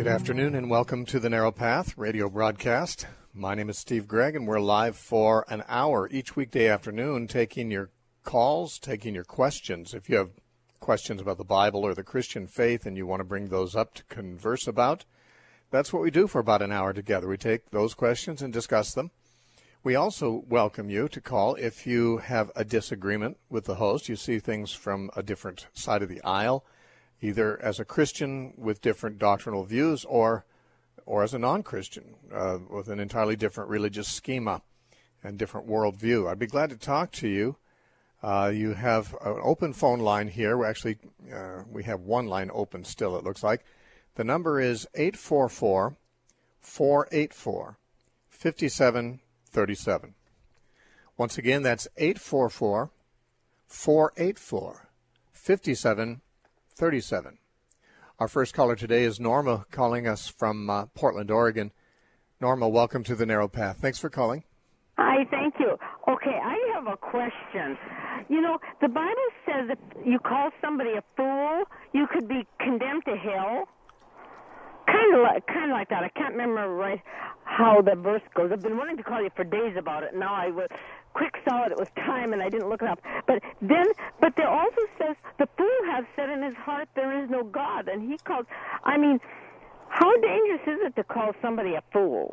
afternoon and welcome to the Narrow Path radio broadcast. My name is Steve Gregg and we're live for an hour each weekday afternoon taking your calls, taking your questions. If you have questions about the Bible or the Christian faith and you want to bring those up to converse about, that's what we do for about an hour together. We take those questions and discuss them. We also welcome you to call if you have a disagreement with the host. You see things from a different side of the aisle, either as a Christian with different doctrinal views or as a non-Christian with an entirely different religious schema and different worldview. I'd be glad to talk to you. You have an open phone line here. We have one line open still, it looks like. The number is 844-484-5737. Once again, that's 844-484-5737. Our first caller today is Norma, calling us from Portland, Oregon. Norma, welcome to the Narrow Path. Thanks for calling. Hi, thank you. Okay, I have a question. You know, the Bible says if you call somebody a fool, you could be condemned to hell. Kind of like that. I can't remember right how the verse goes. I've been wanting to call you for days about it. Now I quick saw it. It was time, and I didn't look it up. But there also says the fool has said in his heart there is no God, and he called. I mean, how dangerous is it to call somebody a fool?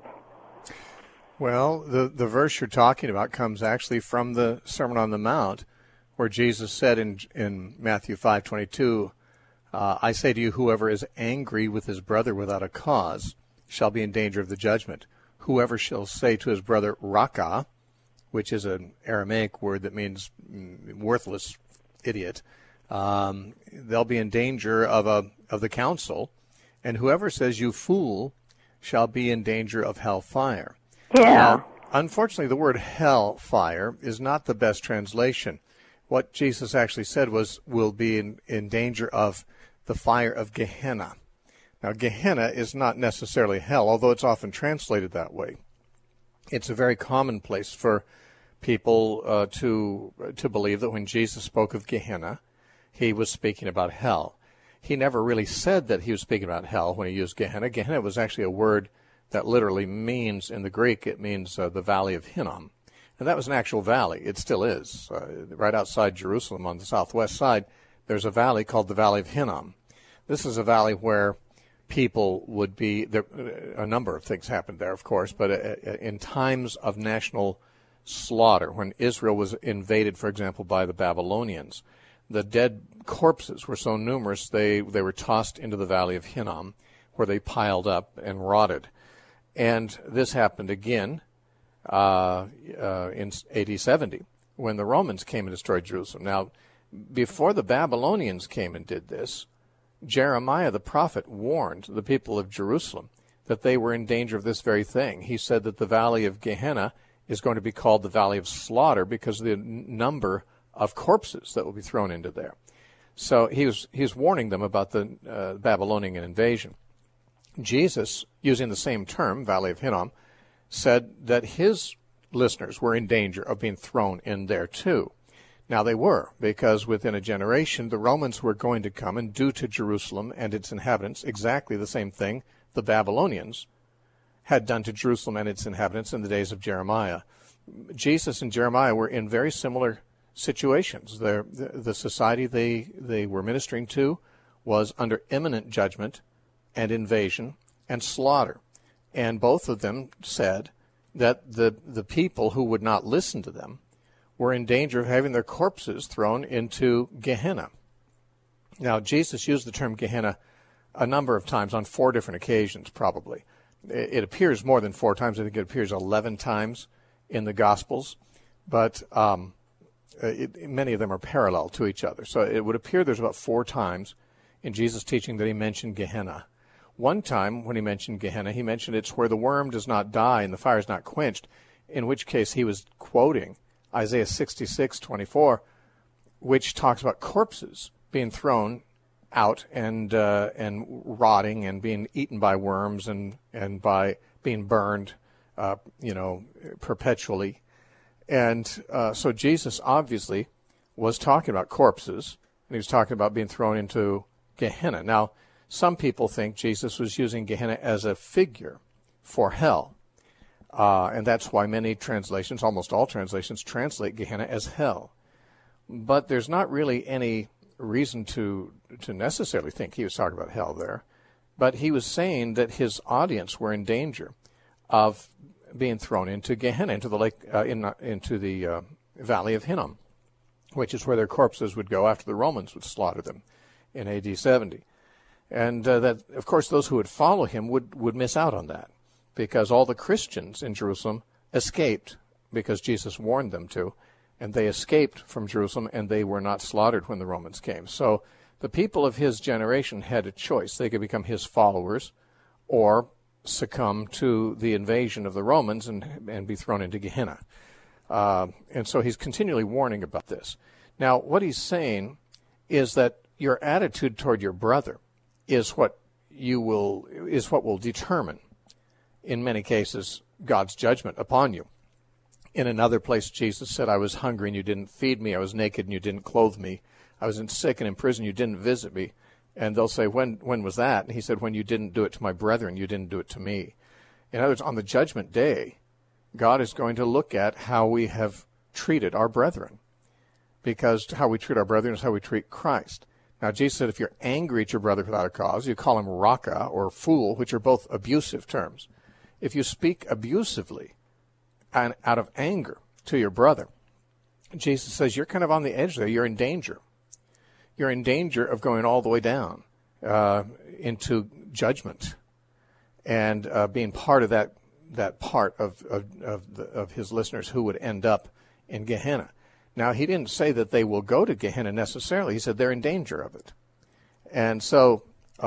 Well, the verse you're talking about comes actually from the Sermon on the Mount, where Jesus said in Matthew 5:22. I say to you, whoever is angry with his brother without a cause shall be in danger of the judgment. Whoever shall say to his brother, Raka, which is an Aramaic word that means worthless idiot, they'll be in danger of the council. And whoever says, you fool, shall be in danger of hellfire. Yeah. Now, unfortunately, the word hellfire is not the best translation. What Jesus actually said was, will be in danger of the fire of Gehenna. Now, Gehenna is not necessarily hell, although it's often translated that way. It's a very common place for people to believe that when Jesus spoke of Gehenna, he was speaking about hell. He never really said that he was speaking about hell when he used Gehenna. Gehenna was actually a word that literally means, in the Greek, it means the Valley of Hinnom. And that was an actual valley. It still is. Right outside Jerusalem on the southwest side, there's a valley called the Valley of Hinnom. This is a valley where people would be, a number of things happened there, of course, but in times of national slaughter, when Israel was invaded, for example, by the Babylonians, the dead corpses were so numerous they were tossed into the Valley of Hinnom, where they piled up and rotted. And this happened again in AD 70, when the Romans came and destroyed Jerusalem. Now, before the Babylonians came and did this, Jeremiah the prophet warned the people of Jerusalem that they were in danger of this very thing. He said that the Valley of Gehenna is going to be called the Valley of Slaughter because of the number of corpses that will be thrown into there. So he was warning them about the Babylonian invasion. Jesus, using the same term, Valley of Hinnom, said that his listeners were in danger of being thrown in there too. Now they were, because within a generation the Romans were going to come and do to Jerusalem and its inhabitants exactly the same thing the Babylonians had done to Jerusalem and its inhabitants in the days of Jeremiah. Jesus and Jeremiah were in very similar situations. The society they were ministering to was under imminent judgment and invasion and slaughter. And both of them said that the people who would not listen to them were in danger of having their corpses thrown into Gehenna. Now, Jesus used the term Gehenna a number of times, on 4 different occasions probably. It appears more than 4 times. I think it appears 11 times in the Gospels, but many of them are parallel to each other. So it would appear there's about 4 times in Jesus' teaching that he mentioned Gehenna. One time when he mentioned Gehenna, he mentioned it's where the worm does not die and the fire is not quenched, in which case he was quoting Isaiah 66:24, which talks about corpses being thrown out and rotting and being eaten by worms and by being burned, perpetually. And so Jesus obviously was talking about corpses, and he was talking about being thrown into Gehenna. Now, Some people think Jesus was using Gehenna as a figure for hell. And that's why many translations, almost all translations, translate Gehenna as hell. But there's not really any reason to necessarily think he was talking about hell there. But he was saying that his audience were in danger of being thrown into Gehenna, into the lake, into the Valley of Hinnom, which is where their corpses would go after the Romans would slaughter them in AD 70. And that, of course, those who would follow him would miss out on that, because all the Christians in Jerusalem escaped because Jesus warned them to, and they escaped from Jerusalem, and they were not slaughtered when the Romans came. So the people of his generation had a choice. They could become his followers or succumb to the invasion of the Romans and be thrown into Gehenna. And so he's continually warning about this. Now, what he's saying is that your attitude toward your brother is what will determine, in many cases, God's judgment upon you. In another place, Jesus said, I was hungry and you didn't feed me. I was naked and you didn't clothe me. I was sick and in prison, you didn't visit me. And they'll say, when was that? And he said, when you didn't do it to my brethren, you didn't do it to me. In other words, on the judgment day, God is going to look at how we have treated our brethren, because how we treat our brethren is how we treat Christ. Now, Jesus said, if you're angry at your brother without a cause, you call him raka or fool, which are both abusive terms. If you speak abusively and out of anger to your brother, Jesus says you're kind of on the edge there. You're in danger. You're in danger of going all the way down into judgment and being part of that part of his listeners who would end up in Gehenna. Now, he didn't say that they will go to Gehenna necessarily. He said they're in danger of it. And so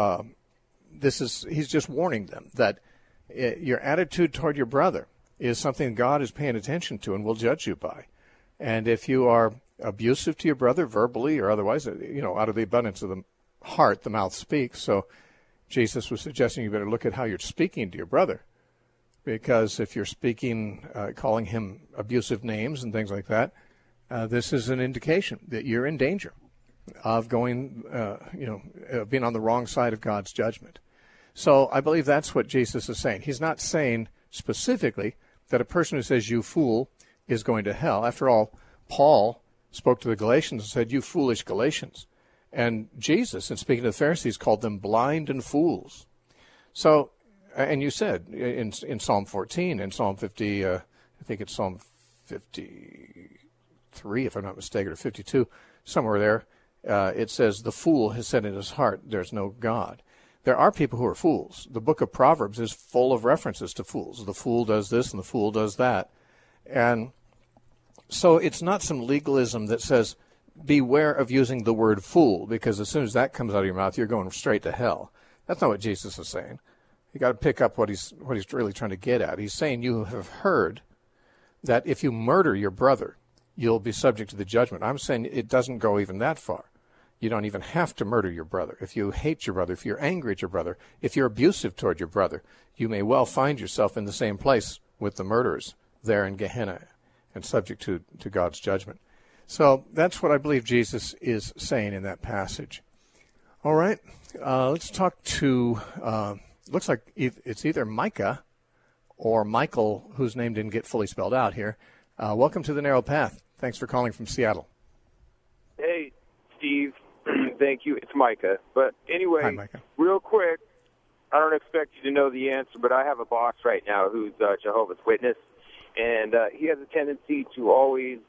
he's just warning them that your attitude toward your brother is something God is paying attention to and will judge you by. And if you are abusive to your brother verbally or otherwise, out of the abundance of the heart, the mouth speaks. So Jesus was suggesting you better look at how you're speaking to your brother, because if you're speaking, calling him abusive names and things like that, this is an indication that you're in danger of going, being on the wrong side of God's judgment. So I believe that's what Jesus is saying. He's not saying specifically that a person who says, you fool, is going to hell. After all, Paul spoke to the Galatians and said, you foolish Galatians. And Jesus, in speaking to the Pharisees, called them blind and fools. So, and you said in Psalm 14, in Psalm 50, I think it's Psalm 53, if I'm not mistaken, or 52, somewhere there, it says, the fool has said in his heart, there's no God. There are people who are fools. The book of Proverbs is full of references to fools. The fool does this and the fool does that. And so it's not some legalism that says, beware of using the word fool, because as soon as that comes out of your mouth, you're going straight to hell. That's not what Jesus is saying. You got to pick up what he's really trying to get at. He's saying you have heard that if you murder your brother, you'll be subject to the judgment. I'm saying it doesn't go even that far. You don't even have to murder your brother. If you hate your brother, if you're angry at your brother, if you're abusive toward your brother, you may well find yourself in the same place with the murderers there in Gehenna and subject to God's judgment. So that's what I believe Jesus is saying in that passage. All right, let's talk to, looks like it's either Micah or Michael, whose name didn't get fully spelled out here. Welcome to The Narrow Path. Thanks for calling from Seattle. Hey, Steve. Thank you. It's Micah. But anyway, Hi, Micah. Real quick, I don't expect you to know the answer, but I have a boss right now who's Jehovah's Witness, and he has a tendency to always,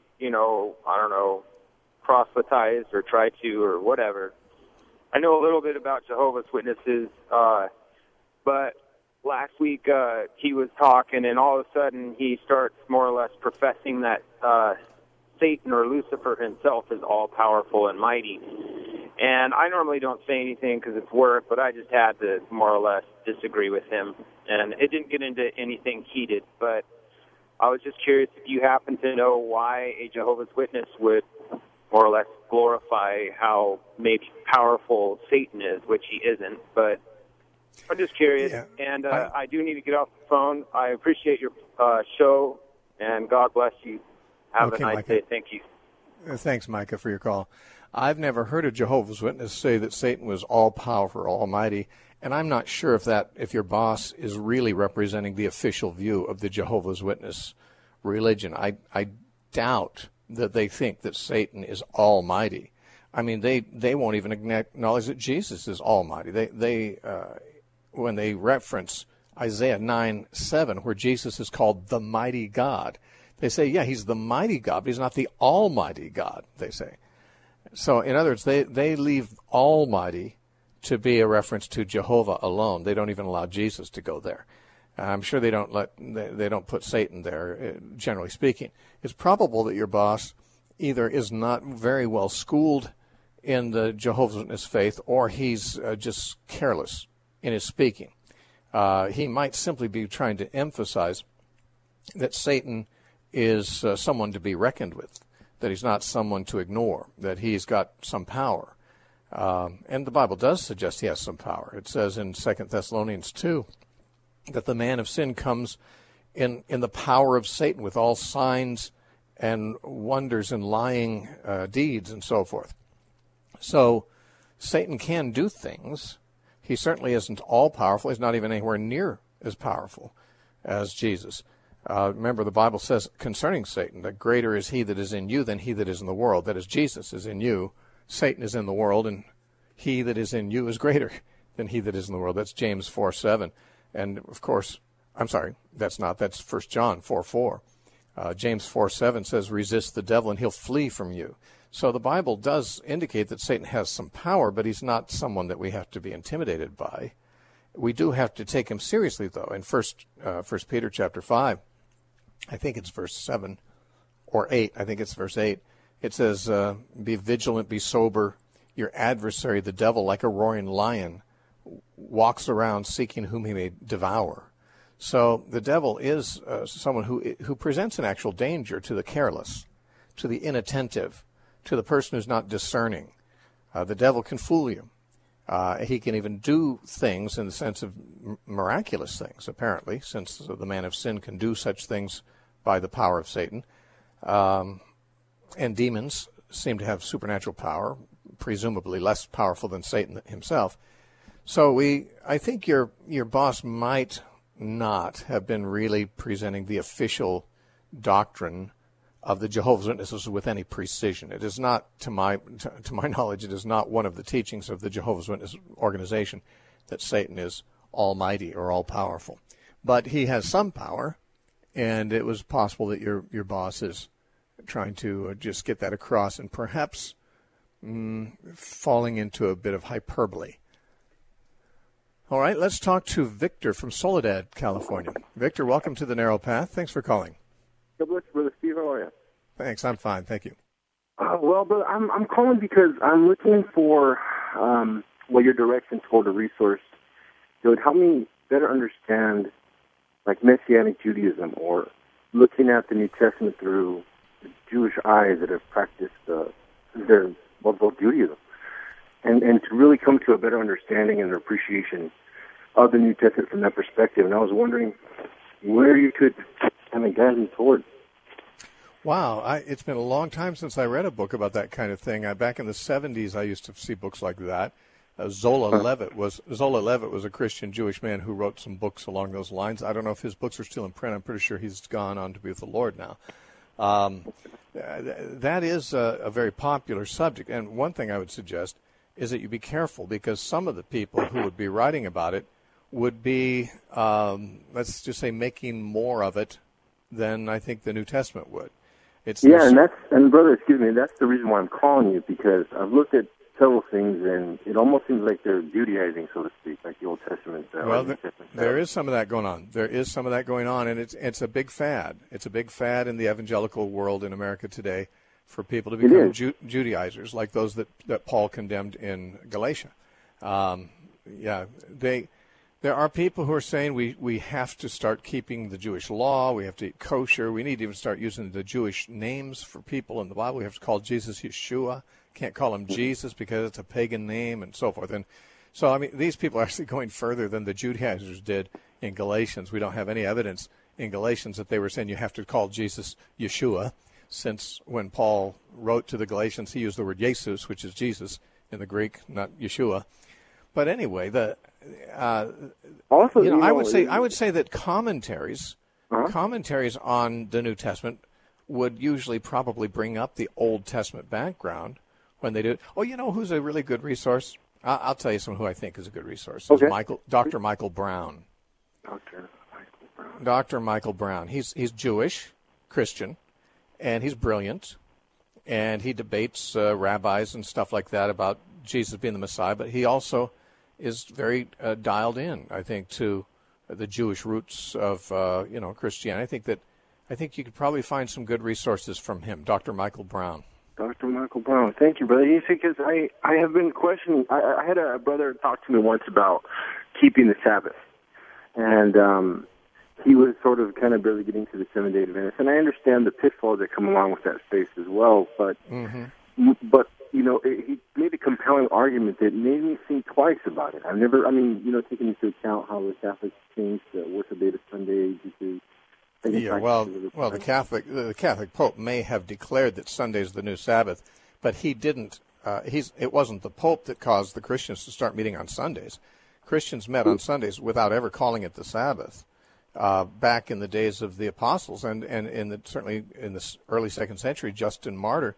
proselytize or try to or whatever. I know a little bit about Jehovah's Witnesses, but last week he was talking, and all of a sudden he starts more or less professing that Satan or Lucifer himself is all-powerful and mighty. And I normally don't say anything because it's work, but I just had to more or less disagree with him. And it didn't get into anything heated, but I was just curious if you happen to know why a Jehovah's Witness would more or less glorify how maybe powerful Satan is, which he isn't. But I'm just curious, yeah. And I do need to get off the phone. I appreciate your show, and God bless you. Have a nice day. Thank you. Thanks, Micah, for your call. I've never heard a Jehovah's Witness say that Satan was all-powerful, almighty, and I'm not sure if your boss is really representing the official view of the Jehovah's Witness religion. I doubt that they think that Satan is almighty. I mean, they won't even acknowledge that Jesus is almighty. They when they reference Isaiah 9:7, where Jesus is called the mighty God, they say, yeah, he's the mighty God, but he's not the almighty God, they say. So, in other words, they leave almighty to be a reference to Jehovah alone. They don't even allow Jesus to go there. I'm sure they don't put Satan there, generally speaking. It's probable that your boss either is not very well schooled in the Jehovah's Witness faith, or he's just careless in his speaking. He might simply be trying to emphasize that Satan is someone to be reckoned with, that he's not someone to ignore, that he's got some power. And the Bible does suggest he has some power. It says in 2 Thessalonians 2 that the man of sin comes in the power of Satan with all signs and wonders and lying deeds and so forth. So Satan can do things. He certainly isn't all-powerful. He's not even anywhere near as powerful as Jesus. Remember, the Bible says concerning Satan that greater is he that is in you than he that is in the world. That is, Jesus is in you, Satan is in the world, and he that is in you is greater than he that is in the world. That's James 4:7. And, of course, that's 1 John 4:4. James 4:7 says, resist the devil and he'll flee from you. So the Bible does indicate that Satan has some power, but he's not someone that we have to be intimidated by. We do have to take him seriously, though. In 1 Peter chapter 5, I think it's verse 7 or 8. I think it's verse 8. It says, be vigilant, be sober. Your adversary, the devil, like a roaring lion, walks around seeking whom he may devour. So the devil is someone who presents an actual danger to the careless, to the inattentive, to the person who's not discerning. The devil can fool you. He can even do things in the sense of miraculous things, apparently, since the man of sin can do such things by the power of Satan. And demons seem to have supernatural power, presumably less powerful than Satan himself. So I think your boss might not have been really presenting the official doctrine of the Jehovah's Witnesses with any precision. It is not, to my knowledge, it is not one of the teachings of the Jehovah's Witness organization that Satan is almighty or all-powerful. But he has some power, and it was possible that your boss is trying to just get that across and perhaps falling into a bit of hyperbole. All right, let's talk to Victor from Soledad, California. Victor, welcome to The Narrow Path. Thanks for calling. God bless you, Brother Steve. How are you? Thanks. I'm fine. Thank you. Well, brother, I'm calling because I'm looking for your direction toward a resource that would help me better understand, like, Messianic Judaism, or looking at the New Testament through the Jewish eyes that have practiced both Judaism, and to really come to a better understanding and appreciation of the New Testament from that perspective. And I was wondering where you could kind of guide me toward. Wow, it's been a long time since I read a book about that kind of thing. Back in the 70s, I used to see books like that. Zola Levitt was a Christian Jewish man who wrote some books along those lines. I don't know if his books are still in print. I'm pretty sure he's gone on to be with the Lord now. That is a very popular subject. And one thing I would suggest is that you be careful, because some of the people who would be writing about it would be, let's just say, making more of it than I think the New Testament would. And brother, excuse me, that's the reason why I'm calling you, because I've looked at several things, and it almost seems like they're Judaizing, so to speak, like the Old Testament. There is some of that going on. And it's a big fad. It's a big fad in the evangelical world in America today for people to become Judaizers, like those that Paul condemned in Galatia. There are people who are saying we have to start keeping the Jewish law. We have to eat kosher. We need to even start using the Jewish names for people in the Bible. We have to call Jesus Yeshua. Can't call him Jesus because it's a pagan name, and so forth. And so, I mean, these people are actually going further than the Judaizers did in Galatians. We don't have any evidence in Galatians that they were saying you have to call Jesus Yeshua. since when Paul wrote to the Galatians, he used the word Jesus, which is Jesus in the Greek, not Yeshua. But anyway, I would say that commentaries on the New Testament would usually probably bring up the Old Testament background when they do. Oh, you know who's a really good resource? I'll tell you who I think is a good resource. Okay. Dr. Michael Brown. Dr. Michael Brown. He's Jewish, Christian, and he's brilliant, and he debates rabbis and stuff like that about Jesus being the Messiah, but he also is very dialed in, I think, to the Jewish roots of Christianity. I think you could probably find some good resources from him, Dr. Michael Brown. Dr. Michael Brown. Thank you, brother. You see, because I have been questioning. I had a brother talk to me once about keeping the Sabbath, and he was sort of kind of barely getting to the 7-day Adventist, and I understand the pitfalls that come along with that space as well. But he made a compelling argument that made me think twice about it. I've never, taking into account how the Catholics changed the worship day to Sunday to. The Catholic Pope may have declared that Sunday is the new Sabbath, but he didn't. It wasn't the Pope that caused the Christians to start meeting on Sundays. Christians met on Sundays without ever calling it the Sabbath back in the days of the apostles, and certainly in the early 2nd century, Justin Martyr,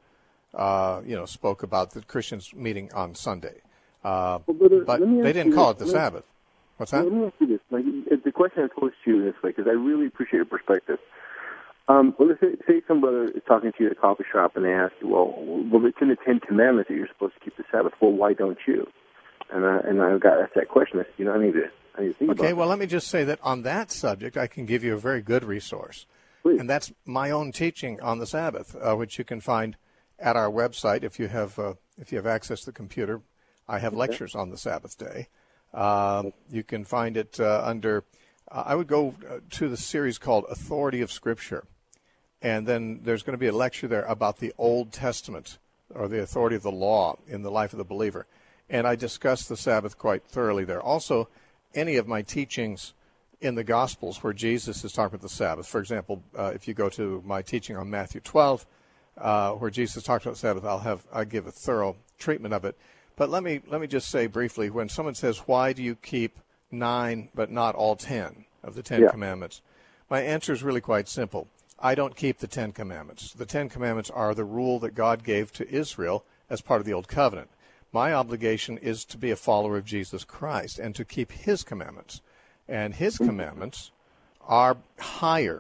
spoke about the Christians meeting on Sunday, but they didn't call it the Sabbath. What's that? Let me ask you this. The question I posed to you this way, because I really appreciate your perspective. Let's say some brother is talking to you at a coffee shop, and they ask you, well, it's in the 10 Commandments that you're supposed to keep the Sabbath. Well, why don't you? And I got asked that question. I said, I need to think about it. Okay, well, let me just say that on that subject, I can give you a very good resource. Please. And that's my own teaching on the Sabbath, which you can find at our website if you have access to the computer. I have lectures on the Sabbath day. You can find it under, I would go to the series called Authority of Scripture. And then there's going to be a lecture there about the Old Testament, or the authority of the law in the life of the believer. And I discuss the Sabbath quite thoroughly there. Also, any of my teachings in the Gospels where Jesus is talking about the Sabbath. For example, if you go to my teaching on Matthew 12, where Jesus talks about the Sabbath, I give a thorough treatment of it. But let me just say briefly, when someone says, why do you keep 9 but not all 10 of the 10 Commandments? My answer is really quite simple. I don't keep the 10 Commandments. The 10 Commandments are the rule that God gave to Israel as part of the Old Covenant. My obligation is to be a follower of Jesus Christ and to keep His commandments. And His commandments are higher.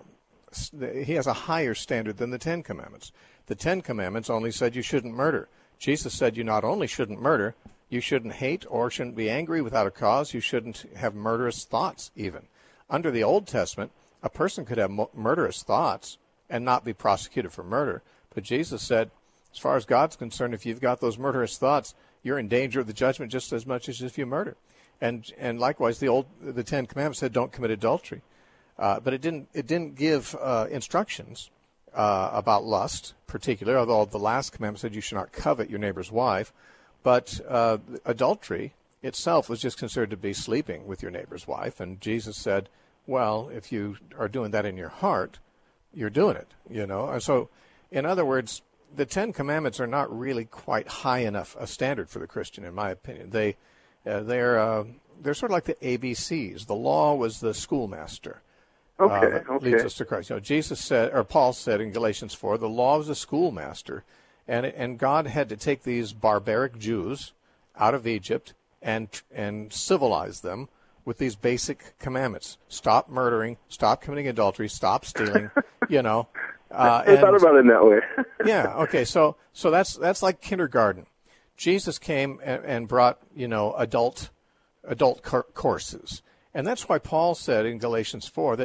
He has a higher standard than the 10 Commandments. The 10 Commandments only said you shouldn't murder. Jesus said you not only shouldn't murder, you shouldn't hate or shouldn't be angry without a cause. You shouldn't have murderous thoughts even. Under the Old Testament, a person could have murderous thoughts and not be prosecuted for murder. But Jesus said, as far as God's concerned, if you've got those murderous thoughts, you're in danger of the judgment just as much as if you murder. And likewise, the 10 Commandments said don't commit adultery. But it didn't give instructions about lust, particularly, although the last commandment said you should not covet your neighbor's wife. But adultery itself was just considered to be sleeping with your neighbor's wife. And Jesus said, well, if you are doing that in your heart, you're doing it, And so, in other words, the 10 Commandments are not really quite high enough a standard for the Christian, in my opinion. They're sort of like the ABCs. The law was the schoolmaster. Okay. Leads us to Christ. Jesus said, or Paul said in Galatians 4, the law was a schoolmaster, and God had to take these barbaric Jews out of Egypt and civilize them with these basic commandments: stop murdering, stop committing adultery, stop stealing. I thought about it in that way. Yeah. Okay. So that's like kindergarten. Jesus came and brought adult courses, and that's why Paul said in Galatians 4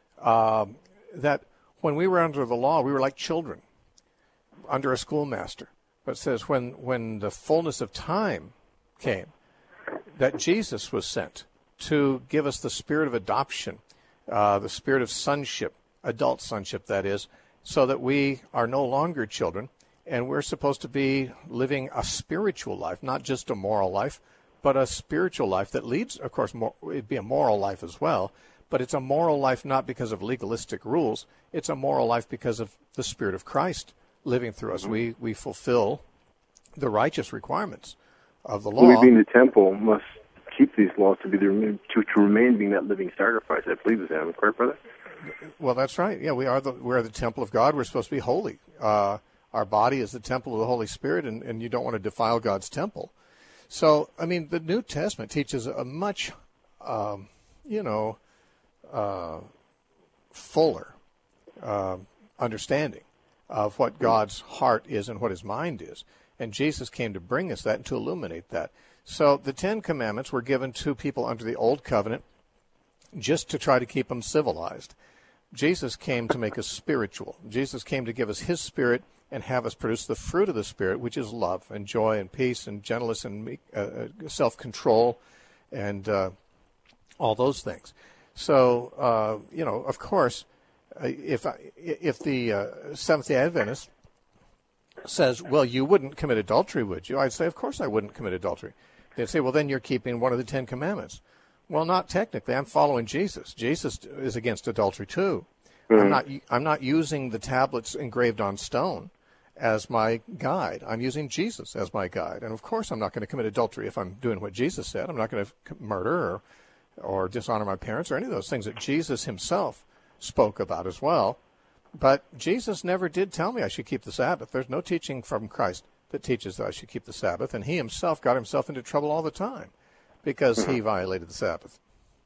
that when we were under the law, we were like children under a schoolmaster. But it says when the fullness of time came, that Jesus was sent to give us the spirit of adoption, the spirit of sonship, adult sonship, that is, so that we are no longer children, and we're supposed to be living a spiritual life, not just a moral life, but a spiritual life that leads, of course, it'd be a moral life as well, but it's a moral life not because of legalistic rules. It's a moral life because of the Spirit of Christ living through us. We fulfill the righteous requirements of the law. We being the temple must keep these laws to remain being that living sacrifice. I believe is that correct, brother? Well, that's right. Yeah, we are the temple of God. We're supposed to be holy. Our body is the temple of the Holy Spirit, and you don't want to defile God's temple. So, I mean, the New Testament teaches a much, fuller understanding of what God's heart is and what his mind is. And Jesus came to bring us that and to illuminate that. So the Ten Commandments were given to people under the Old Covenant just to try to keep them civilized. Jesus came to make us spiritual. Jesus came to give us his Spirit and have us produce the fruit of the Spirit, which is love and joy and peace and gentleness and self-control and all those things. So, of course, if the Seventh-day Adventist says, well, you wouldn't commit adultery, would you? I'd say, of course I wouldn't commit adultery. They'd say, well, then you're keeping one of the Ten Commandments. Well, not technically. I'm following Jesus. Jesus is against adultery too. Mm-hmm. I'm not using the tablets engraved on stone as my guide. I'm using Jesus as my guide. And of course I'm not going to commit adultery if I'm doing what Jesus said. I'm not going to murder or dishonor my parents or any of those things that Jesus himself spoke about as well. But Jesus never did tell me I should keep the Sabbath. There's no teaching from Christ that teaches that I should keep the Sabbath. And he himself got himself into trouble all the time because he violated the Sabbath.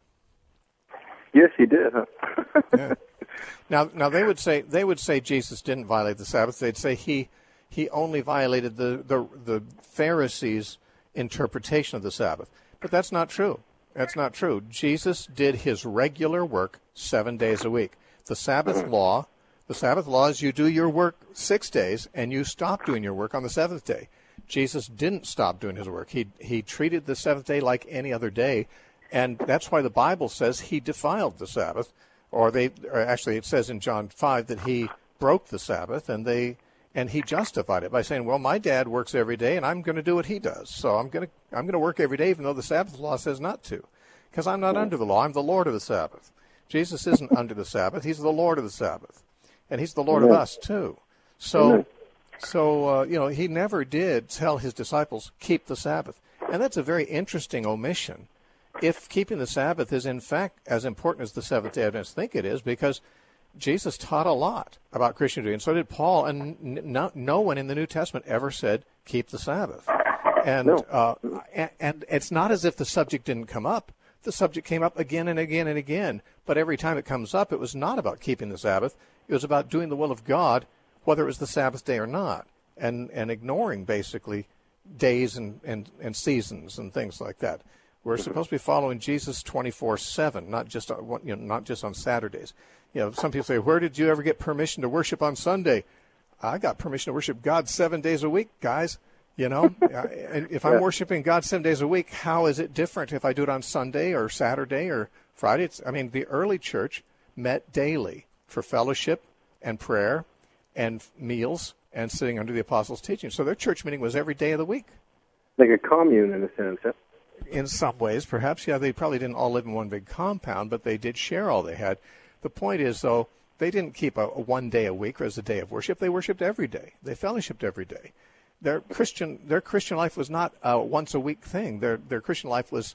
Yes, he did. Huh? Yeah. Now they would say Jesus didn't violate the Sabbath. They'd say he only violated the Pharisees' interpretation of the Sabbath. But that's not true. That's not true. Jesus did his regular work 7 days a week. The Sabbath law is you do your work 6 days and you stop doing your work on the seventh day. Jesus didn't stop doing his work. He treated the seventh day like any other day, and that's why the Bible says he defiled the Sabbath. Or actually it says in John 5 that he broke the Sabbath, and he justified it by saying, well, my dad works every day and I'm going to do what he does. So I'm going to work every day even though the Sabbath law says not to, because I'm not under the law. I'm the Lord of the Sabbath. Jesus isn't under the Sabbath. He's the Lord of the Sabbath. And he's the Lord of us too. So he never did tell his disciples, keep the Sabbath. And that's a very interesting omission if keeping the Sabbath is in fact as important as the Seventh-day Adventists think it is, because Jesus taught a lot about Christianity, and so did Paul, and no one in the New Testament ever said, keep the Sabbath. And and it's not as if the subject didn't come up. The subject came up again and again and again, but every time it comes up, it was not about keeping the Sabbath. It was about doing the will of God, whether it was the Sabbath day or not, and ignoring, basically, days and seasons and things like that. We're supposed to be following Jesus 24/7, not just on Saturdays. Some people say, where did you ever get permission to worship on Sunday? I got permission to worship God 7 days a week, guys. If I'm worshiping God 7 days a week, how is it different if I do it on Sunday or Saturday or Friday? The early church met daily for fellowship and prayer and meals and sitting under the apostles' teaching. So their church meeting was every day of the week. Like a commune in a sense, huh? In some ways, perhaps. Yeah, they probably didn't all live in one big compound, but they did share all they had. The point is, though, they didn't keep a 1 day a week as a day of worship. They worshipped every day. They fellowshipped every day. Their Christian life was not a once a week thing. Their Christian life was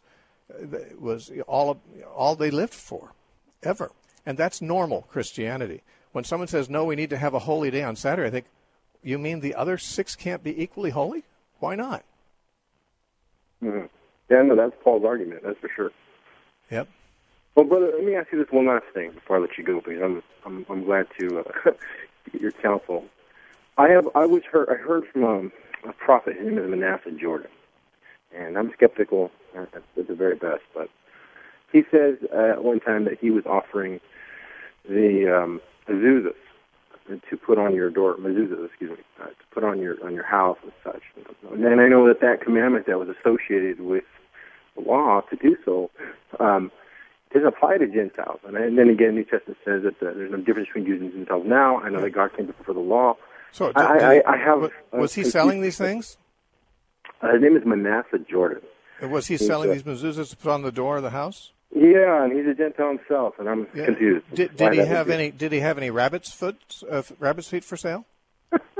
all they lived for, ever. And that's normal Christianity. When someone says, no, we need to have a holy day on Saturday, I think, you mean the other 6 can't be equally holy? Why not? Mm-hmm. Yeah, no, that's Paul's argument, that's for sure. Yep. Well, brother, let me ask you this one last thing before I let you go, please. I'm glad to get your counsel. I heard from a prophet. His name is Manasseh Jordan, and I'm skeptical at the very best. But he says at one time that he was offering the mezuzahs to put on your door, to put on your house and such. And I know that commandment that was associated with the law to do so doesn't apply to Gentiles. And then again, New Testament says that there's no difference between Jews and Gentiles now. I know that God came before the law. So was he selling these things? His name is Manasseh Jordan. And was he selling these mezuzahs to put on the door of the house? Yeah, and he's a Gentile himself, and I'm confused. Did he have any rabbit's feet for sale?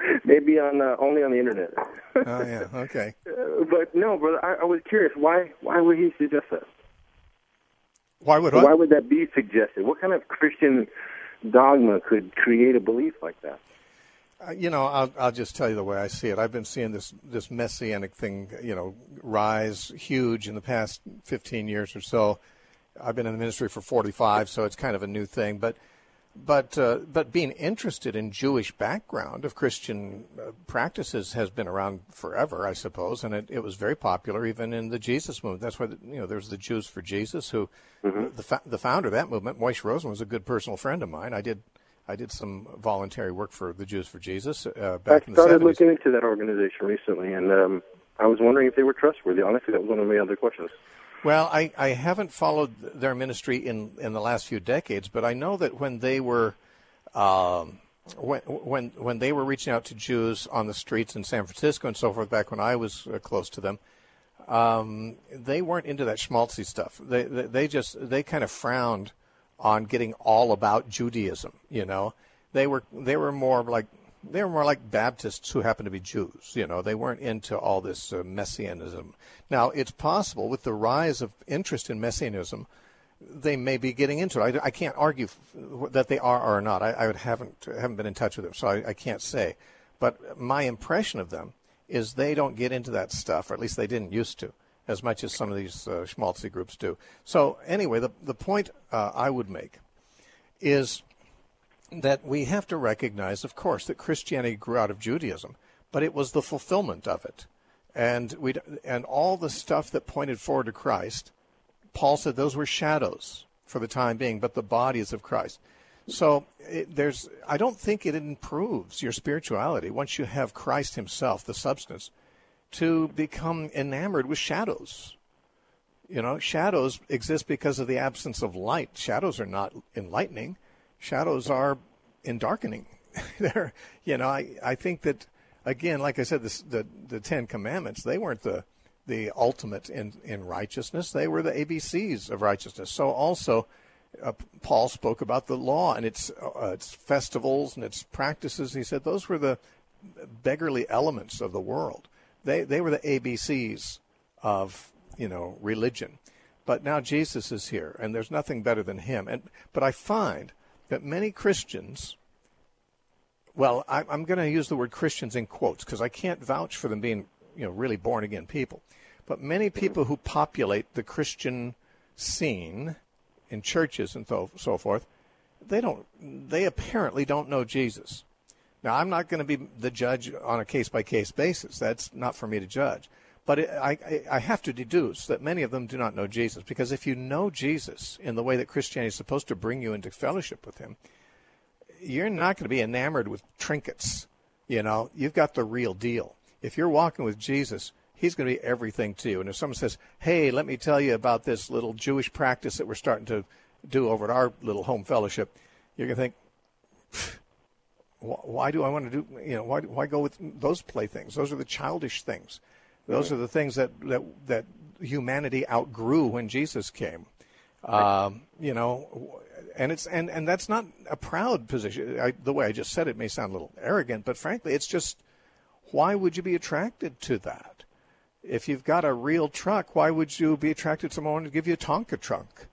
Maybe on only on the internet. Oh yeah, okay. But no, brother, I was curious. Why would he suggest that? Why would Why would that be suggested? What kind of Christian dogma could create a belief like that? I'll just tell you the way I see it. I've been seeing this messianic thing, rise huge in the past 15 years or so. I've been in the ministry for 45, so it's kind of a new thing. But being interested in Jewish background of Christian practices has been around forever, I suppose, and it was very popular even in the Jesus movement. That's why there's the Jews for Jesus, who the founder of that movement, Moshe Rosen, was a good personal friend of mine. I did some voluntary work for the Jews for Jesus back in the 70s. I started looking into that organization recently, and I was wondering if they were trustworthy. Honestly, that was one of my other questions. Well, I haven't followed their ministry in the last few decades, but I know that when they were when they were reaching out to Jews on the streets in San Francisco and so forth, back when I was close to them, they weren't into that schmaltzy stuff. They kind of frowned on getting all about Judaism. They were more like Baptists who happened to be Jews. They weren't into all this messianism. Now, it's possible with the rise of interest in messianism, they may be getting into it. I can't argue that they are or not. I haven't been in touch with them, so I can't say. But my impression of them is they don't get into that stuff, or at least they didn't used to, as much as some of these schmaltzy groups do. So anyway, the point I would make is that we have to recognize, of course, that Christianity grew out of Judaism, but it was the fulfillment of it. And all the stuff that pointed forward to Christ, Paul said those were shadows for the time being, but the body is of Christ. So I don't think it improves your spirituality once you have Christ himself, the substance, to become enamored with shadows. Shadows exist because of the absence of light. Shadows are not enlightening. Shadows are endarkening. I think that, again, like I said, the Ten Commandments, they weren't the ultimate in righteousness. They were the ABCs of righteousness. So also, Paul spoke about the law and its festivals and its practices. He said those were the beggarly elements of the world. They were the ABCs of religion. But now Jesus is here, and there's nothing better than him. But I find that many Christians, well, I'm going to use the word Christians in quotes because I can't vouch for them being really born again people. But many people who populate the Christian scene in churches and so forth, they apparently don't know Jesus. Now, I'm not going to be the judge on a case-by-case basis. That's not for me to judge. But I have to deduce that many of them do not know Jesus, because if you know Jesus in the way that Christianity is supposed to bring you into fellowship with him, you're not going to be enamored with trinkets. You've got the real deal. If you're walking with Jesus, he's going to be everything to you. And if someone says, hey, let me tell you about this little Jewish practice that we're starting to do over at our little home fellowship, you're going to think, why do I want to do, why go with those playthings? Those are the childish things. Those are the things that humanity outgrew when Jesus came. And that's not a proud position. The way I just said it may sound a little arrogant, but frankly, it's just, why would you be attracted to that? If you've got a real truck, why would you be attracted to someone to give you a Tonka truck?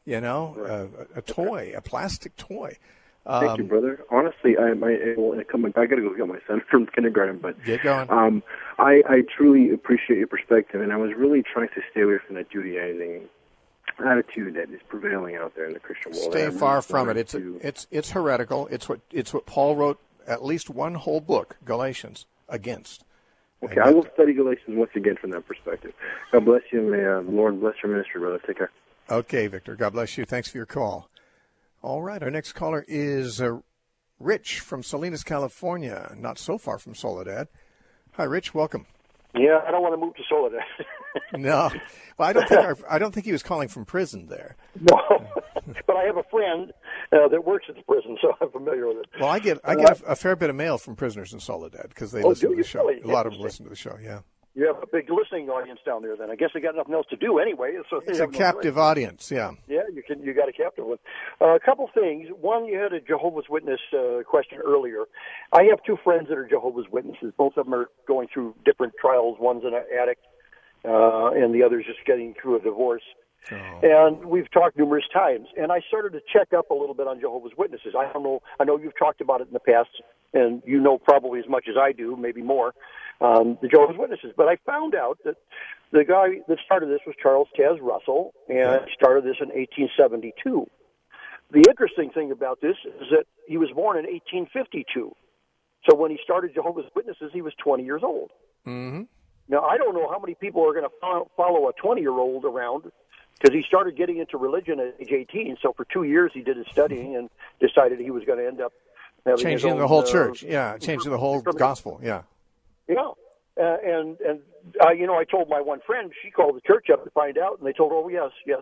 A toy, a plastic toy. Thank you, brother. Honestly, I got to go get my son from kindergarten, but get going. I truly appreciate your perspective, and I was really trying to stay away from that Judaizing attitude that is prevailing out there in the Christian world. Stay far from it. It's heretical. It's what Paul wrote at least one whole book, Galatians, against. Okay, I will study Galatians once again from that perspective. God bless you, and may the Lord bless your ministry, brother. Take care. Okay, Victor. God bless you. Thanks for your call. All right, our next caller is Rich from Salinas, California, not so far from Soledad. Hi, Rich. Welcome. Yeah, I don't want to move to Soledad. No, well, I don't think he was calling from prison there. No, but I have a friend that works at the prison, so I'm familiar with it. Well, I get a fair bit of mail from prisoners in Soledad because they listen to the show. Really? A lot of them listen to the show. Yeah. You have a big listening audience down there. Then I guess they got nothing else to do anyway. So it's a captive audience. Yeah. Yeah, you got a captive one. A couple things. One, you had a Jehovah's Witness question earlier. I have two friends that are Jehovah's Witnesses. Both of them are going through different trials. One's an addict, and the other's just getting through a divorce. Oh. And we've talked numerous times, and I started to check up a little bit on Jehovah's Witnesses. I don't know. I know you've talked about it in the past, and you know probably as much as I do, maybe more, the Jehovah's Witnesses. But I found out that the guy that started this was Charles Taze Russell, and he started this in 1872. The interesting thing about this is that he was born in 1852. So when he started Jehovah's Witnesses, he was 20 years old. Mm-hmm. Now, I don't know how many people are going to follow a 20-year-old around, because he started getting into religion at age 18. So for 2 years he did his studying and decided he was going to end up having changing the whole church. Yeah, changing the whole gospel. Yeah. Yeah. And I told my one friend, she called the church up to find out, and they told her, oh, yes.